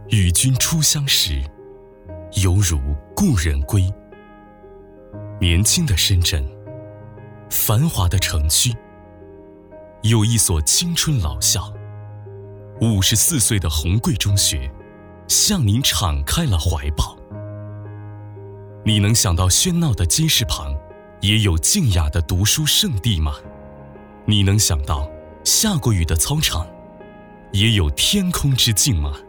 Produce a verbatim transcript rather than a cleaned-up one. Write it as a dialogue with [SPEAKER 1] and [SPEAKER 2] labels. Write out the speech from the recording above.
[SPEAKER 1] 与君初相识，犹如故人归。年轻的深圳，繁华的城区，有一所青春老校，五十四岁的红贵中学，向您敞开了怀抱。你能想到喧闹的街市旁，也有静雅的读书圣地吗？你能想到下过雨的操场，也有天空之镜吗？